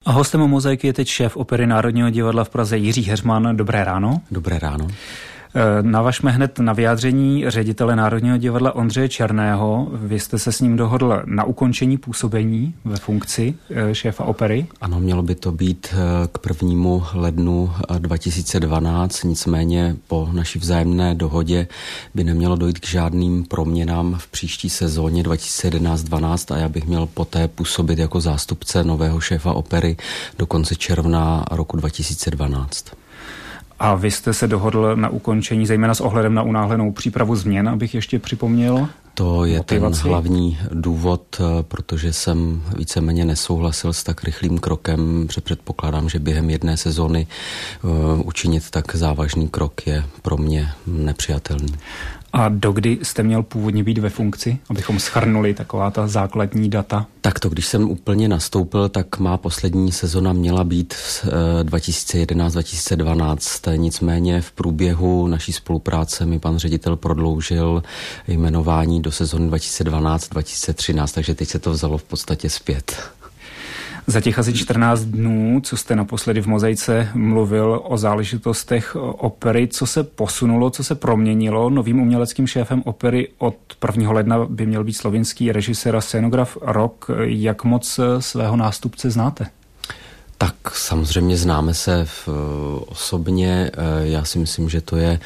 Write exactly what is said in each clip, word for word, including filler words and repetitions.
A hostem Mozaiky je teď šéf Opery Národního divadla v Praze Jiří Heřman. Dobré ráno. Dobré ráno. Navažme hned na vyjádření ředitele Národního divadla Ondřeje Černého. Vy jste se s ním dohodl na ukončení působení ve funkci šéfa opery? Ano, mělo by to být k prvnímu lednu dva tisíce dvanáct, nicméně po naší vzájemné dohodě by nemělo dojít k žádným proměnám v příští sezóně dva tisíce jedenáct dvanáct a já bych měl poté působit jako zástupce nového šéfa opery do konce června roku dva tisíce dvanáct. A vy jste se dohodl na ukončení, zejména s ohledem na unáhlenou přípravu změn, abych ještě připomněl? To je motivaci. Ten hlavní důvod, protože jsem víceméně nesouhlasil s tak rychlým krokem, že předpokládám, že během jedné sezóny uh, učinit tak závažný krok je pro mě nepřijatelný. A dokdy jste měl původně být ve funkci, abychom shrnuli taková ta základní data? Tak to, když jsem úplně nastoupil, tak má poslední sezona měla být dva tisíce jedenáct dva tisíce dvanáct. Nicméně v průběhu naší spolupráce mi pan ředitel prodloužil jmenování do sezony dva tisíce dvanáct dva tisíce třináct, takže teď se to vzalo v podstatě zpět. Za těch asi čtrnáct dnů, co jste naposledy v Mozaice mluvil o záležitostech opery, co se posunulo, co se proměnilo? Novým uměleckým šéfem opery od prvního ledna by měl být slovinský režisér a scénograf Rok. Jak moc svého nástupce znáte? Tak samozřejmě známe se v, osobně. Já si myslím, že to je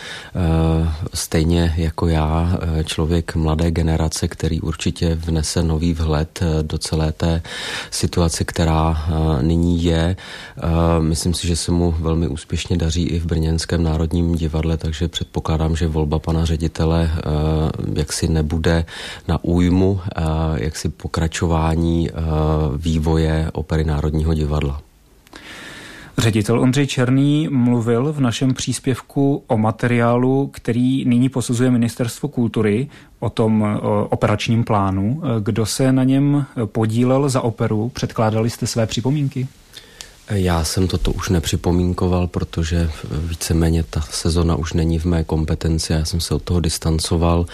stejně jako já člověk mladé generace, který určitě vnese nový vhled do celé té situace, která nyní je. Myslím si, že se mu velmi úspěšně daří i v Brněnském národním divadle, takže předpokládám, že volba pana ředitele jaksi nebude na újmu jaksi pokračování vývoje Opery Národního divadla. Ředitel Ondřej Černý mluvil v našem příspěvku o materiálu, který nyní posuzuje Ministerstvo kultury, o tom o operačním plánu. Kdo se na něm podílel za operu? Předkládali jste své připomínky? Já jsem toto už nepřipomínkoval, protože víceméně ta sezona už není v mé kompetenci, já jsem se od toho distancoval.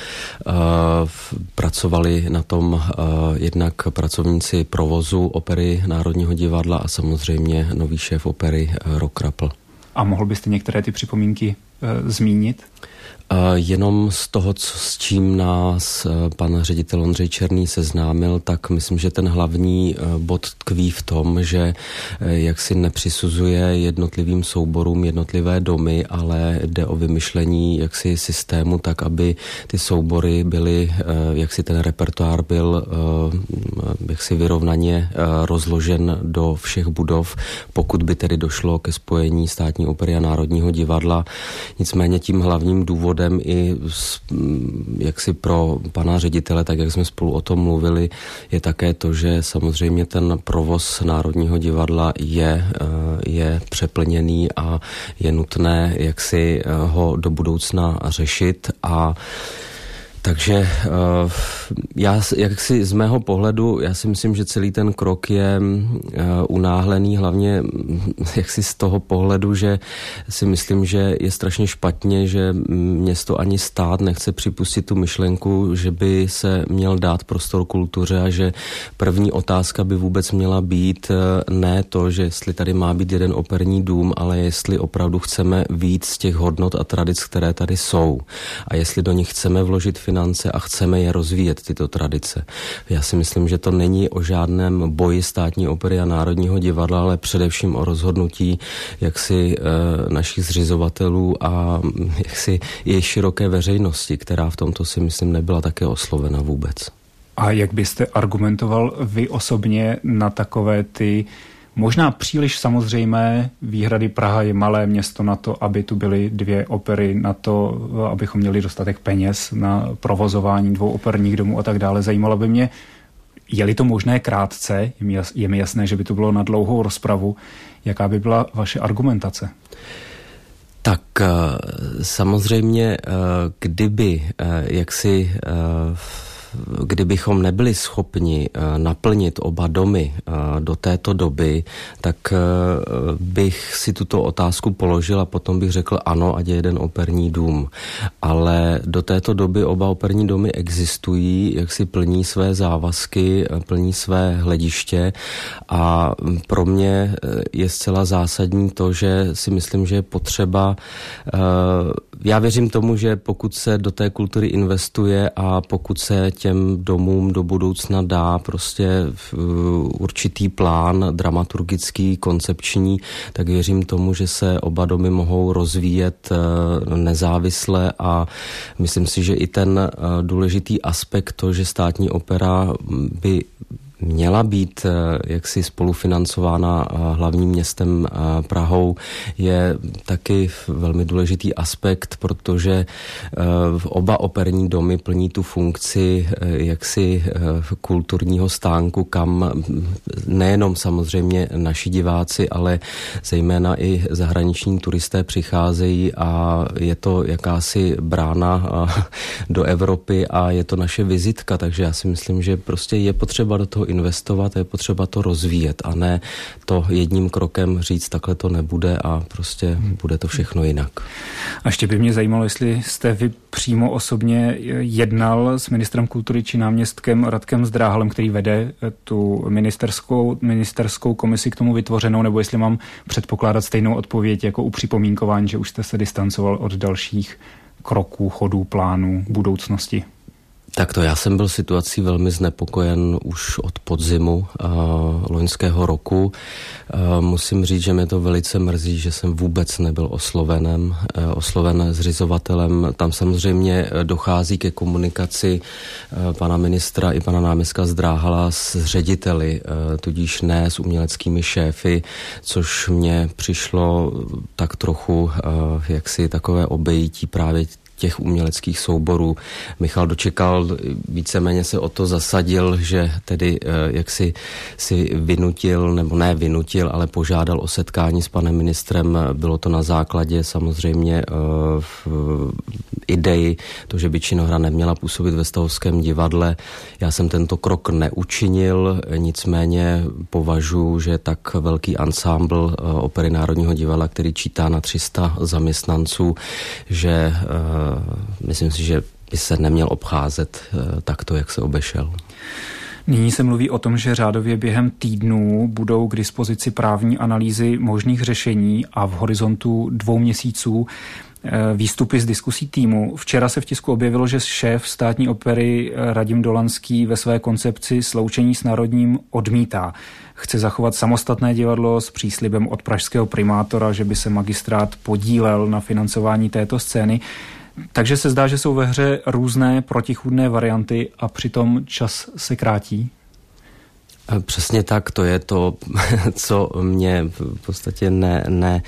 Pracovali na tom jednak pracovníci provozu Opery Národního divadla a samozřejmě nový šéf opery Rok Krapl. A mohl byste některé ty připomínky e, zmínit? Jenom z toho, co, s čím nás pan ředitel Ondřej Černý seznámil, tak myslím, že ten hlavní bod tkví v tom, že jak si nepřisuzuje jednotlivým souborům jednotlivé domy, ale jde o vymyšlení jaksi systému tak, aby ty soubory byly, jak si ten repertoár byl jaksi vyrovnaně rozložen do všech budov, pokud by tedy došlo ke spojení Státní opery a Národního divadla. Nicméně tím hlavním důvodem i jaksi pro pana ředitele, tak jak jsme spolu o tom mluvili, je také to, že samozřejmě ten provoz Národního divadla je, je přeplněný a je nutné jaksi ho do budoucna řešit a takže já, jak si z mého pohledu, já si myslím, že celý ten krok je unáhlený, hlavně jak si z toho pohledu, že si myslím, že je strašně špatně, že město ani stát nechce připustit tu myšlenku, že by se měl dát prostor kultuře a že první otázka by vůbec měla být ne to, že jestli tady má být jeden operní dům, ale jestli opravdu chceme vyjít z těch hodnot a tradic, které tady jsou a jestli do nich chceme vložit finance a chceme je rozvíjet, tyto tradice. Já si myslím, že to není o žádném boji Státní opery a Národního divadla, ale především o rozhodnutí jaksi e, našich zřizovatelů a jaksi i široké veřejnosti, která v tomto si myslím nebyla také oslovena vůbec. A jak byste argumentoval vy osobně na takové ty možná příliš samozřejmé výhrady? Praha je malé město na to, aby tu byly dvě opery, na to, abychom měli dostatek peněz na provozování dvou operních domů a tak dále. Zajímalo by mě, je-li to možné krátce, je mi jasné, že by to bylo na dlouhou rozpravu, jaká by byla vaše argumentace? Tak samozřejmě, kdyby jaksi kdybychom nebyli schopni naplnit oba domy do této doby, tak bych si tuto otázku položil a potom bych řekl ano, ať je jeden operní dům. Ale do této doby oba operní domy existují, jak si plní své závazky, plní své hlediště a pro mě je zcela zásadní to, že si myslím, že je potřeba, já věřím tomu, že pokud se do té kultury investuje a pokud se těm domům do budoucna dá prostě určitý plán dramaturgický, koncepční, tak věřím tomu, že se oba domy mohou rozvíjet nezávisle a myslím si, že i ten důležitý aspekt to, že státní opera by měla být jaksi spolufinancována hlavním městem Prahou, je taky velmi důležitý aspekt, protože oba operní domy plní tu funkci jaksi kulturního stánku, kam nejenom samozřejmě naši diváci, ale zejména i zahraniční turisté přicházejí a je to jakási brána do Evropy a je to naše vizitka, takže já si myslím, že prostě je potřeba do toho investovat, je potřeba to rozvíjet a ne to jedním krokem říct, takhle to nebude a prostě bude to všechno jinak. A ještě by mě zajímalo, jestli jste vy přímo osobně jednal s ministrem kultury či náměstkem Radkem Zdráhalem, který vede tu ministerskou, ministerskou komisi k tomu vytvořenou, nebo jestli mám předpokládat stejnou odpověď jako u připomínkování, že už jste se distancoval od dalších kroků, chodů, plánů, budoucnosti? Tak to já jsem byl situací velmi znepokojen už od podzimu uh, loňského roku. Uh, musím říct, že mě to velice mrzí, že jsem vůbec nebyl oslovenem, uh, osloven zřizovatelem. Tam samozřejmě dochází ke komunikaci uh, pana ministra i pana náměstka Zdráhala s řediteli, uh, tudíž ne s uměleckými šéfy, což mně přišlo tak trochu uh, jaksi takové obejití právě těch uměleckých souborů. Michal Dočekal víceméně se o to zasadil, že tedy jak si, si vynutil, nebo ne vynutil, ale požádal o setkání s panem ministrem. Bylo to na základě samozřejmě v ideji, to, že by činohra neměla působit ve Stavovském divadle. Já jsem tento krok neučinil, nicméně považuji, že tak velký ansámbl Opery Národního divadla, který čítá na tři sta zaměstnanců, že myslím si, že by se neměl obcházet takto, jak se obešel. Nyní se mluví o tom, že řádově během týdnů budou k dispozici právní analýzy možných řešení a v horizontu dvou měsíců výstupy z diskusí týmu. Včera se v tisku objevilo, že šéf státní opery Radim Dolanský ve své koncepci sloučení s Národním odmítá. Chce zachovat samostatné divadlo s příslibem od pražského primátora, že by se magistrát podílel na financování této scény. Takže se zdá, že jsou ve hře různé protichůdné varianty a přitom čas se krátí. Přesně tak, to je to, co mě v podstatě ne, ne,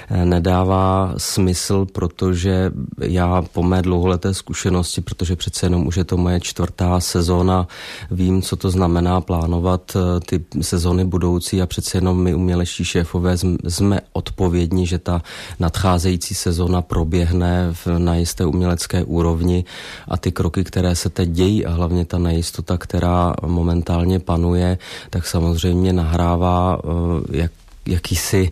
nedává smysl, protože já po mé dlouholeté zkušenosti, protože přece jenom už je to moje čtvrtá sezóna, vím, co to znamená plánovat ty sezóny budoucí a přece jenom my umělečtí šéfové jsme odpovědní, že ta nadcházející sezóna proběhne na jisté umělecké úrovni a ty kroky, které se teď dějí a hlavně ta nejistota, která momentálně panuje, tak samozřejmě nahrává jak, jakýsi,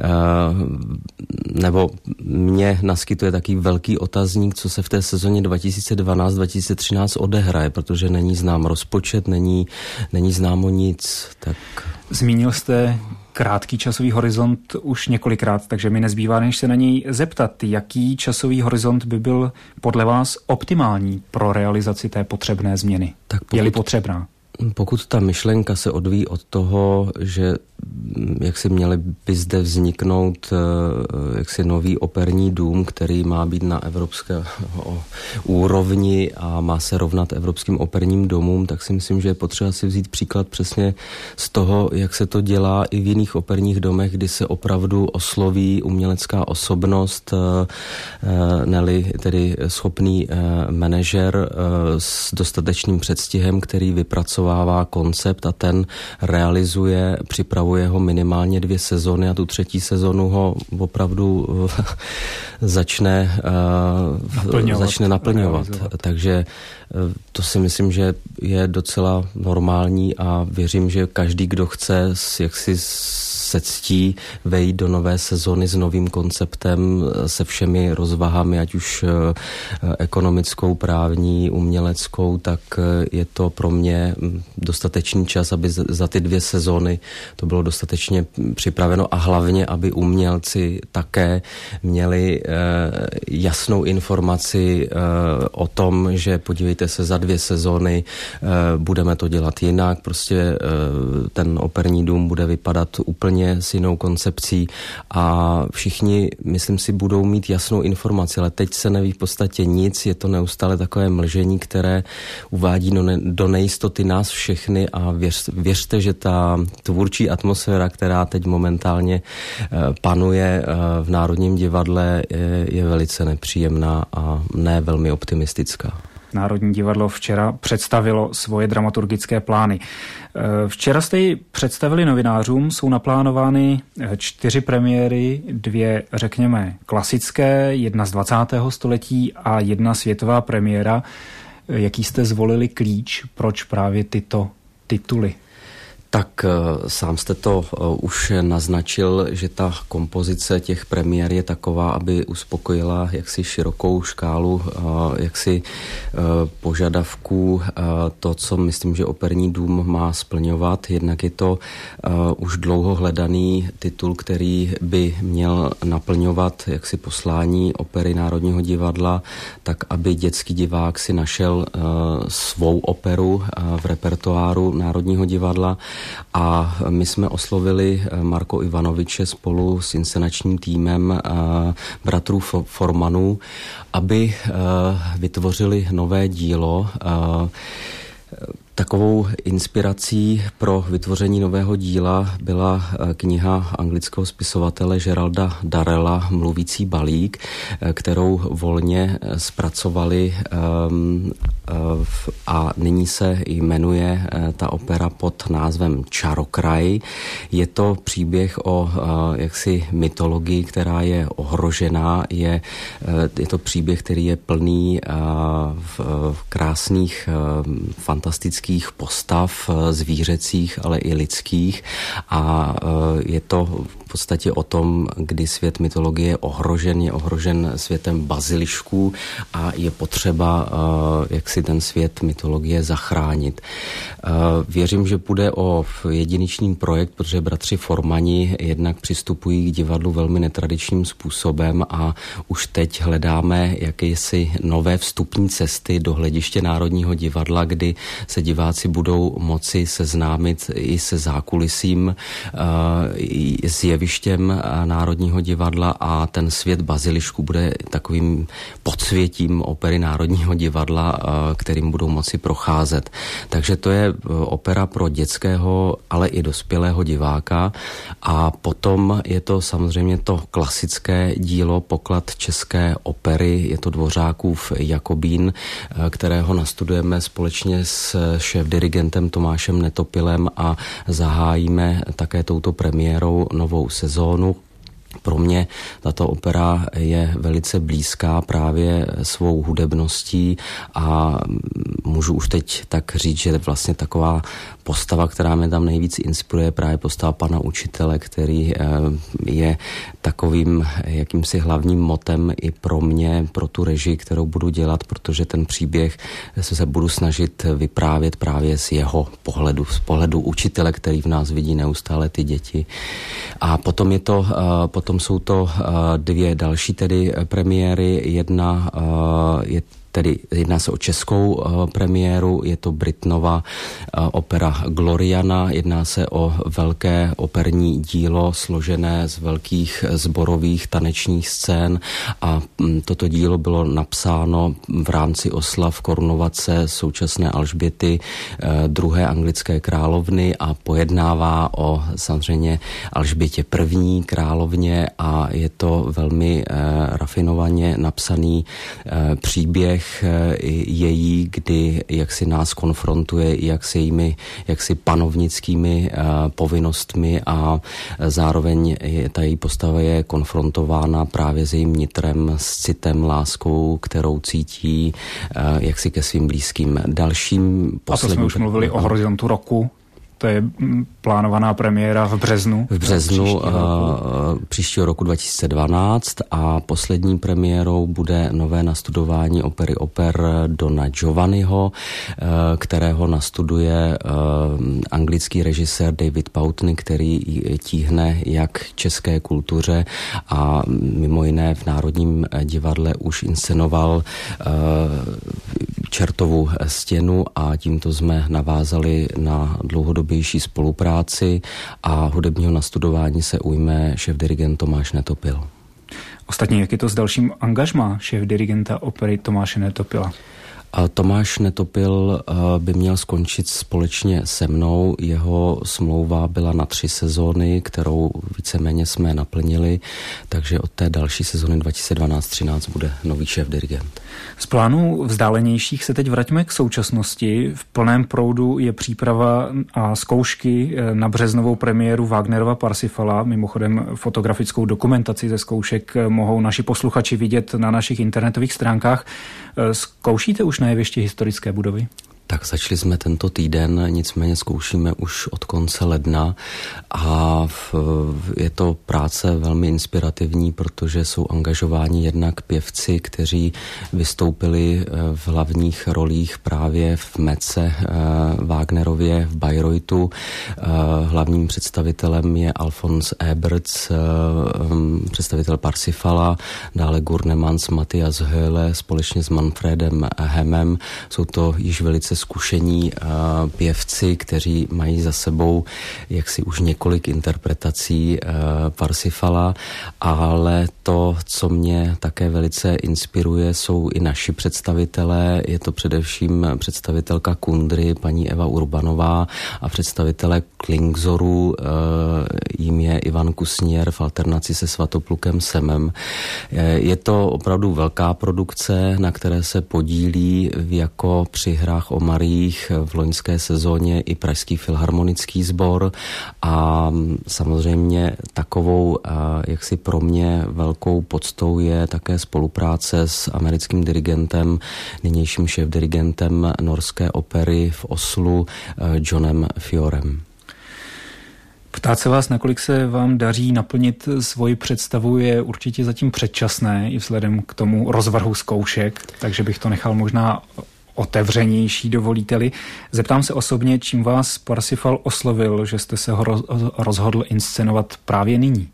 nebo mě naskytuje taký velký otazník, co se v té sezóně dva tisíce dvanáct dva tisíce třináct odehraje, protože není znám rozpočet, není, není známo nic. Tak... Zmínil jste krátký časový horizont už několikrát, takže mi nezbývá, než se na něj zeptat, jaký časový horizont by byl podle vás optimální pro realizaci té potřebné změny? Tak pokud... Je-li potřebná? Pokud ta myšlenka se odvíjí od toho, že jak si měli by zde vzniknout jaksi nový operní dům, který má být na evropské úrovni a má se rovnat evropským operním domům, tak si myslím, že je potřeba si vzít příklad přesně z toho, jak se to dělá i v jiných operních domech, kdy se opravdu osloví umělecká osobnost, ne-li tedy schopný manažer s dostatečným předstihem, který vypracuje zpracovává koncept a ten realizuje, připravuje ho minimálně dvě sezony a tu třetí sezonu ho opravdu začne naplňovat. Začne naplňovat. Takže to si myslím, že je docela normální a věřím, že každý, kdo chce jaksi se ctí vejít do nové sezony s novým konceptem, se všemi rozvahami, ať už ekonomickou, právní, uměleckou, tak je to pro mě dostatečný čas, aby za ty dvě sezony to bylo dostatečně připraveno a hlavně, aby umělci také měli jasnou informaci o tom, že podívejte se, za dvě sezony budeme to dělat jinak, prostě ten operní dům bude vypadat úplně s jinou koncepcí a všichni, myslím si, budou mít jasnou informaci, ale teď se neví v podstatě nic, je to neustále takové mlžení, které uvádí do, ne, do nejistoty nás všechny a věř, věřte, že ta tvůrčí atmosféra, která teď momentálně panuje v Národním divadle, je, je velice nepříjemná a ne velmi optimistická. Národní divadlo včera představilo svoje dramaturgické plány. Včera jste ji představili novinářům, jsou naplánovány čtyři premiéry, dvě, řekněme, klasické, jedna z dvacátého století a jedna světová premiéra. Jaký jste zvolili klíč, proč právě tyto tituly? Tak sám jste to už naznačil, že ta kompozice těch premiér je taková, aby uspokojila jaksi širokou škálu jaksi požadavků, to, co myslím, že operní dům má splňovat. Jednak je to už dlouho hledaný titul, který by měl naplňovat jaksi poslání opery Národního divadla, tak aby dětský divák si našel svou operu v repertoáru Národního divadla. A my jsme oslovili Marko Ivanoviče spolu s inscenačním týmem bratrů Formanů, aby vytvořili nové dílo. Takovou inspirací pro vytvoření nového díla byla kniha anglického spisovatele Geralda Darrella Mluvící balík, kterou volně zpracovali a nyní se jmenuje ta opera pod názvem Čarokraj. Je to příběh o jaksi mytologii, která je ohrožená. Je, je to příběh, který je plný krásných, fantastických postav, zvířecích, ale i lidských a je to v podstatě o tom, kdy svět mytologie je ohrožen, je ohrožen světem bazilišků a je potřeba, jak si ten svět mytologie zachránit. Věřím, že půjde o jedinečný projekt, protože bratři Formani jednak přistupují k divadlu velmi netradičním způsobem a už teď hledáme jakési nové vstupní cesty do hlediště Národního divadla, kdy se diváci budou moci seznámit i se zákulisím, i s jevištěm Národního divadla a ten svět bazilišku bude takovým podsvětím opery Národního divadla, kterým budou moci procházet. Takže to je opera pro dětského, ale i dospělého diváka a potom je to samozřejmě to klasické dílo Poklad české opery, je to Dvořákův Jakobín, kterého nastudujeme společně s šéfdirigentem Tomášem Netopilem a zahájíme také touto premiérou novou sezónu. Pro mě tato opera je velice blízká právě svou hudebností a můžu už teď tak říct, že vlastně taková postava, která mě tam nejvíc inspiruje, právě postava pana učitele, který je takovým jakýmsi hlavním motem i pro mě, pro tu režii, kterou budu dělat, protože ten příběh se budu snažit vyprávět právě z jeho pohledu, z pohledu učitele, který v nás vidí neustále ty děti. A potom je to, potom jsou to dvě další tedy premiéry. Jedna je Tedy jedná se o českou uh, premiéru, je to Britnova uh, opera Gloriana, jedná se o velké operní dílo složené z velkých sborových tanečních scén a um, toto dílo bylo napsáno v rámci oslav korunovace současné Alžběty uh, druhé anglické královny a pojednává o samozřejmě Alžbětě první královně a je to velmi uh, rafinovaně napsaný uh, příběh, letech její, kdy jaksi nás konfrontuje jak s jejími jaksi panovnickými povinnostmi a zároveň je, ta její postava je konfrontována právě s jejím nitrem, s citem, láskou, kterou cítí jaksi ke svým blízkým. Dalším posledním... A to jsme už mluvili o Horizontu roku. To je plánovaná premiéra v březnu. V březnu příštího roku. příštího roku dva tisíce dvanáct a poslední premiérou bude nové nastudování opery oper Dona Giovanniho, kterého nastuduje anglický režisér David Pountney, který tíhne jak české kultuře a mimo jiné v Národním divadle už inscenoval Čertovu stěnu a tímto jsme navázali na dlouhodobější spolupráci a hudebního nastudování se ujme šéfdirigent Tomáš Netopil. Ostatně, jak je to s dalším angažmá šéfdirigenta opery Tomáše Netopila? Tomáš Netopil by měl skončit společně se mnou. Jeho smlouva byla na tři sezóny, kterou víceméně jsme naplnili, takže od té další sezóny dva tisíce dvanáct třináct bude nový šéfdirigent. Z plánů vzdálenějších se teď vraťme k současnosti. V plném proudu je příprava a zkoušky na březnovou premiéru Wagnerova Parsifala. Mimochodem fotografickou dokumentaci ze zkoušek mohou naši posluchači vidět na našich internetových stránkách. Zkoušíte už na jevišti historické budovy? Tak začali jsme tento týden, nicméně zkoušíme už od konce ledna a je to práce velmi inspirativní, protože jsou angažováni jednak pěvci, kteří vystoupili v hlavních rolích právě v Mece Wagnerově v Bayreuthu. Hlavním představitelem je Alfons Eberts, představitel Parsifala, dále Gurnemans Matthias Höhle společně s Manfredem Hemem. Jsou to již velice zkušení uh, pěvci, kteří mají za sebou jaksi už několik interpretací uh, Parsifala, ale to, co mě také velice inspiruje, jsou i naši představitelé. Je to především představitelka Kundry, paní Eva Urbanová a představitelé Klingzoru, uh, jím je Ivan Kusnier v alternaci se Svatoplukem Semem. Je to opravdu velká produkce, na které se podílí jako při hrách o Mariích v loňské sezóně i Pražský filharmonický sbor a samozřejmě takovou jaksi pro mě velkou poctou je také spolupráce s americkým dirigentem, nynějším šéfdirigentem norské opery v Oslu Johnem Fiorem. Ptát se vás, nakolik se vám daří naplnit svoji představu, je určitě zatím předčasné i vzhledem k tomu rozvrhu zkoušek, takže bych to nechal možná otevřenější, dovolíte-li. Zeptám se osobně, čím vás Parsifal oslovil, že jste se ho rozhodl inscenovat právě nyní?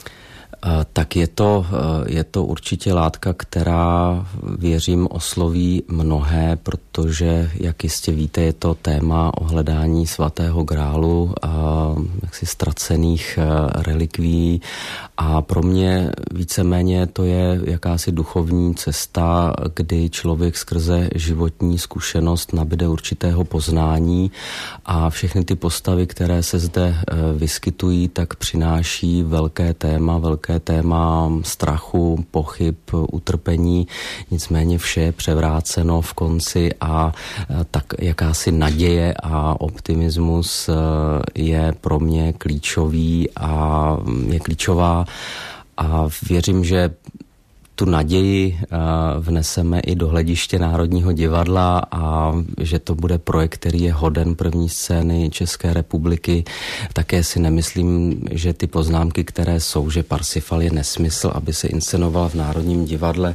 Tak je to, je to určitě látka, která, věřím, osloví mnohé, protože, jak jistě víte, je to téma o hledání svatého grálu a jaksi ztracených relikví a pro mě víceméně to je jakási duchovní cesta, kdy člověk skrze životní zkušenost nabyde určitého poznání a všechny ty postavy, které se zde vyskytují, tak přináší velké téma, velké téma strachu, pochyb, utrpení, nicméně vše je převráceno v konci a tak jakási naděje a optimismus je pro mě klíčový a je klíčová a věřím, že tu naději vneseme i do hlediště Národního divadla a že to bude projekt, který je hoden první scény České republiky. Také si nemyslím, že ty poznámky, které jsou, že Parsifal je nesmysl, aby se inscenoval v Národním divadle.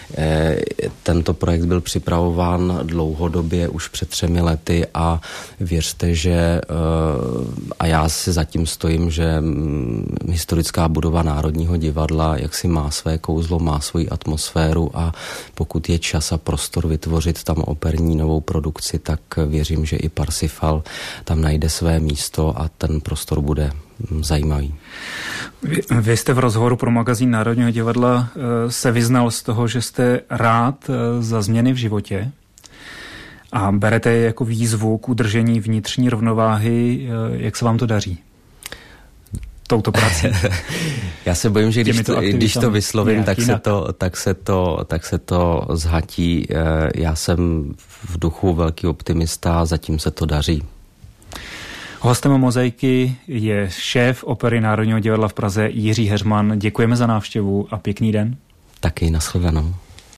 Tento projekt byl připravován dlouhodobě, už před třemi lety a věřte, že a já si zatím stojím, že historická budova Národního divadla jaksi má své kouzlo, má svoji atmosféru a pokud je čas a prostor vytvořit tam operní novou produkci, tak věřím, že i Parsifal tam najde své místo a ten prostor bude zajímavý. Vy, vy jste v rozhovoru pro magazín Národního divadla se vyznal z toho, že jste rád za změny v životě a berete je jako výzvu k udržení vnitřní rovnováhy. Jak se vám to daří? touto prací? Já se bojím, že když to, když to vyslovím, tak se to, tak, se to, tak se to zhatí. Já jsem v duchu velký optimista, zatím se to daří. Hostem Mozaiky je šéf Opery Národního divadla v Praze Jiří Heřman. Děkujeme za návštěvu a pěkný den. Taky, nashledanou.